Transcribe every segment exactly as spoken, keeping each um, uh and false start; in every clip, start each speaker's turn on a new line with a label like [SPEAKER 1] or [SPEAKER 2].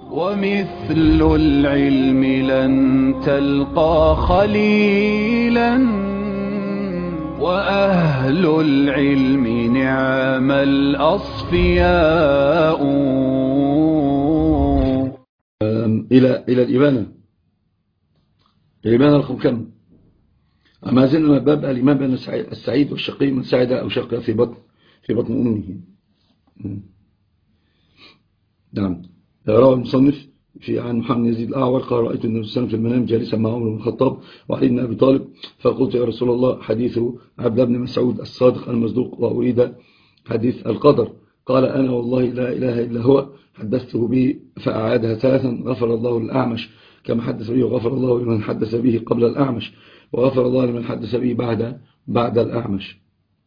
[SPEAKER 1] ومثل العلم لن تلقى خليلا، وأهل العلم نعم الأصفياء.
[SPEAKER 2] إلى إلى الإبانة. الإبانة رقم كم؟ ما زلنا باب الإمام بين السعيد والشقي، من سعد أو شقي في بطن في بطن أمه. نعم. روى المصنف في عن محمد يزيد الأعور قال: رأيت النبي صلى الله عليه وسلم في المنام جالسا مع عمر بن الخطاب وعلي بن أبي طالب، فقلت: يا رسول الله، حديث عبد بن مسعود الصادق المصدوق، وأريد حديث القدر. قال: أنا والله لا إله إلا هو حدثته به، فأعادها ثلاثا: غفر الله للأعمش كما حدث به، وغفر الله لمن حدث به قبل الأعمش، وغفر الله لمن حدث به بعد بعد الأعمش.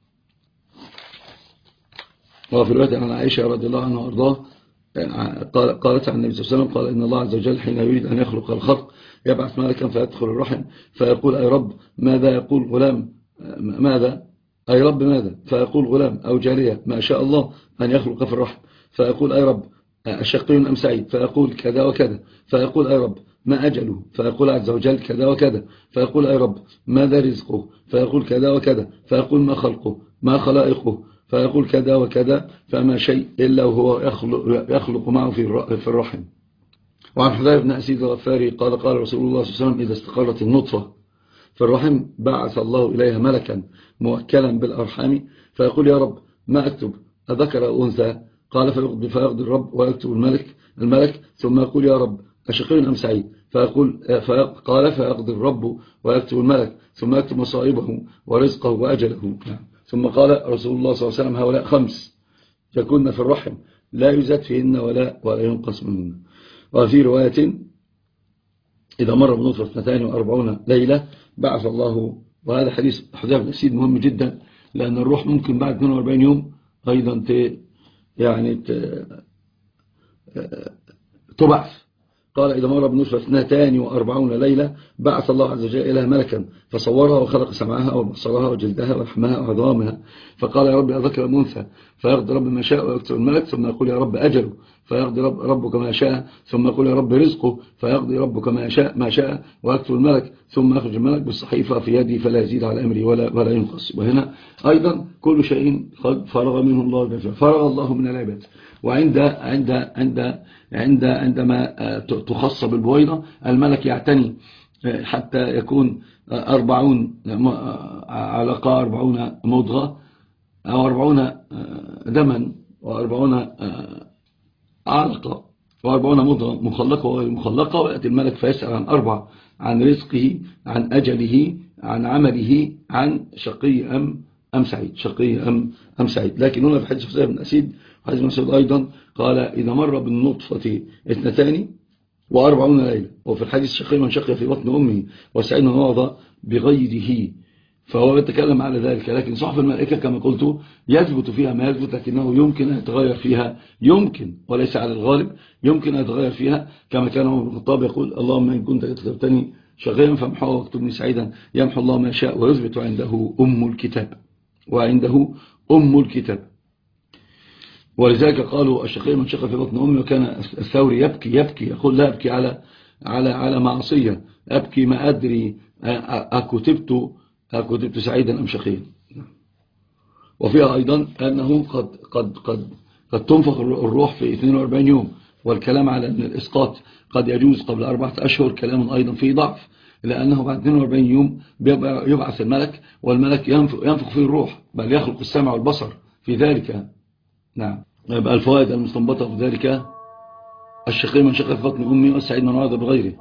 [SPEAKER 2] وفي رواية عن عائشة رضي الله عنها وأرضاه قالت عن النبي صلى الله عليه وسلم قال: إن الله عز وجل حين يريد أن يخلق الخلق يبعث ملكا فيدخل الرحم فيقول: أي رب ماذا؟ يقول: غلام. ماذا؟ أي رب ماذا؟ فيقول: غلام أو جارية، ما شاء الله أن يخلق في الرحم. فيقول: أي رب أشقي أم سعيد؟ فيقول: كذا وكذا. فيقول: أي رب ما أجله؟ فيقول عز وجل: كذا وكذا. فيقول: أي رب ماذا رزقه؟ فيقول: كذا وكذا. فيقول: ما خلقه؟ ما خلائقه؟ فيقول: كذا وكذا. فما شيء إلا وهو يخلق, يخلق معه في الرحم. وعن حذيفة بن أسيد الغفاري قال: قال رسول الله صلى الله عليه وسلم: إذا استقرت النطفة في الرحم بعث الله إليها ملكا موكلا بالأرحام، فيقول: يا رب ما أكتب، أذكر أو أنثى؟ قال: فيقضي فيقضي الرب ويكتب الملك الملك ثم يقول: يا رب أشقي أم سعيد؟ فيقول قال: فيقضي الرب ويكتب الملك ثم يكتب مصائبه ورزقه وأجله. ثم قال رسول الله صلى الله عليه وسلم: هؤلاء خمس يكون في الرحم لا يزاد فيهن ولا ولا ينقص منهن. وفي رواية: إذا مر بنطفة اثنتين وأربعون ليلة بعث الله. وهذا حديث حذيفة بن أسيد مهم جدا، لأن الروح ممكن بعد اثنين وأربعين يوم أيضا ت يعني ت تبعث. قال: إذا مر بنطفة اثنتين وأربعون ليلة بعث الله عز وجل إليها ملكا فصورها وخلق سمعها وبصرها وجلدها ولحمها وعظامها، فقال: يا رب أذكر أم أنثى؟ فيقضي رب ما شاء ويكتب الملك ثم يقول: يا رب أجله؟ فيقضي رب ربك ما شاء ثم يقول: يا رب رزقه؟ فيقضي ربك ما شاء ما شاء ويكتب الملك ثم يخرج الملك بالصحيفة في يدي فلا يزيد على أمري ولا ولا ينقص. وهنا أيضا كل شيء قد فرغ منه الله، فرغ الله من العباد. وعند عند عند عند عندما تخص بالبويضة الملك يعتني حتى يكون أربعون علقة، أربعون مضغة، أو أربعون دما، وأربعون علقة، وأربعون مضغة مخلقة وغير مخلقة. ويأتي الملك فيسأل عن أربع: عن رزقه، عن أجله، عن عمله، عن شقي أم أم سعيد، شقي أم أم سعيد. لكن هنا في حديث حذيفة بن أسيد حديث ابن مسعود أيضا قال: إذا مر بالنطفة اثنتان وأربعون ليلة. وفي الحديث: شقي من شقي في بطن أمه وسعيد من وضع بغيره. فهو يتكلم على ذلك. لكن صحف الملائكة كما قلت يثبت فيها ما يثبت، لكنه يمكن أن يتغير فيها، يمكن وليس على الغالب، يمكن أن يتغير فيها، كما كان عمر بن الخطاب يقول: اللهم إن كنت كتبتني شقيا فامحوه واكتبني سعيدا. يمحو الله ما شاء ويثبت، عنده أم الكتاب، وعنده أم الكتاب. ولذلك قالوا: الشقي من شقى في بطن أمه. وكان الثوري يبكي يبكي يقول: لا أبكي على على على معصية، أبكي ما أدري أكتبت أكتبت سعيدا أم شقيا. وفيها أيضا أنه قد قد قد قد تنفخ الروح في اثنين وأربعين يوم. والكلام على أن الإسقاط قد يجوز قبل أربعة أشهر كلام أيضا فيه ضعف، لأنه بعد اثنين وأربعين يوم يبعث الملك، والملك ينفخ فيه الروح، بل يخلق السمع والبصر في ذلك. نعم. يبقى الفوائد المستنبطة في ذلك: الشقي من شقى في بطن أمه والسعيد من وعد بغيره.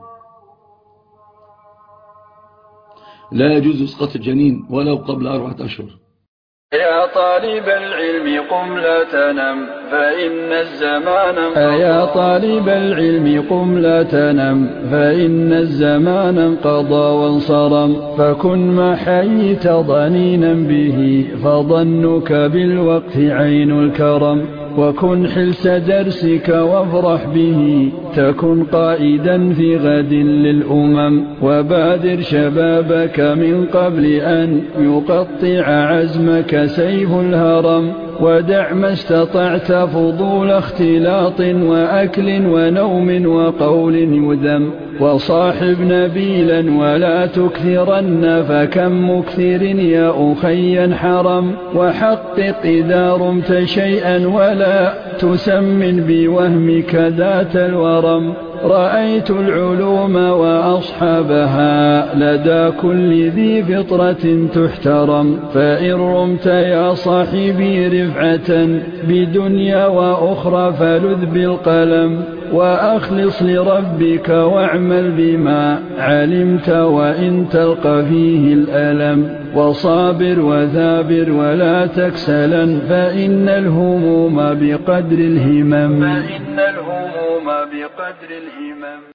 [SPEAKER 2] لا يجوز إسقاط الجنين ولو قبل أربعة أشهر.
[SPEAKER 3] يا طالب العلم قم لا تنم فإن الزمان يا طالب العلم قم لا تنم فإن الزمان انقضى وانصرم، فكن ما حييت ضنينا به فظنك بالوقت عين الكرم، وكن حلس درسك وافرح به تكن قائدا في غد للأمم، وبادر شبابك من قبل أن يقطع عزمك سيف الهرم، ودع ما استطعت فضول اختلاط وأكل ونوم وقول يذم وصاحب نبيلا ولا تكثرن فكم مكثر يا أخي حرم وحقق إذا رمت شيئا ولا تسمن بوهمك ذات الورم رأيت العلوم وأصحابها لدى كل ذي فطرة تحترم فإن رمت يا صاحبي رفعة بدنيا وأخرى فلذ بالقلم وأخلص لربك واعمل بما علمت وإن تلقى فيه الألم وصابر وثابر ولا تكسلا فإن الهموم بقدر الهمم فإن الهموم بقدر الهمم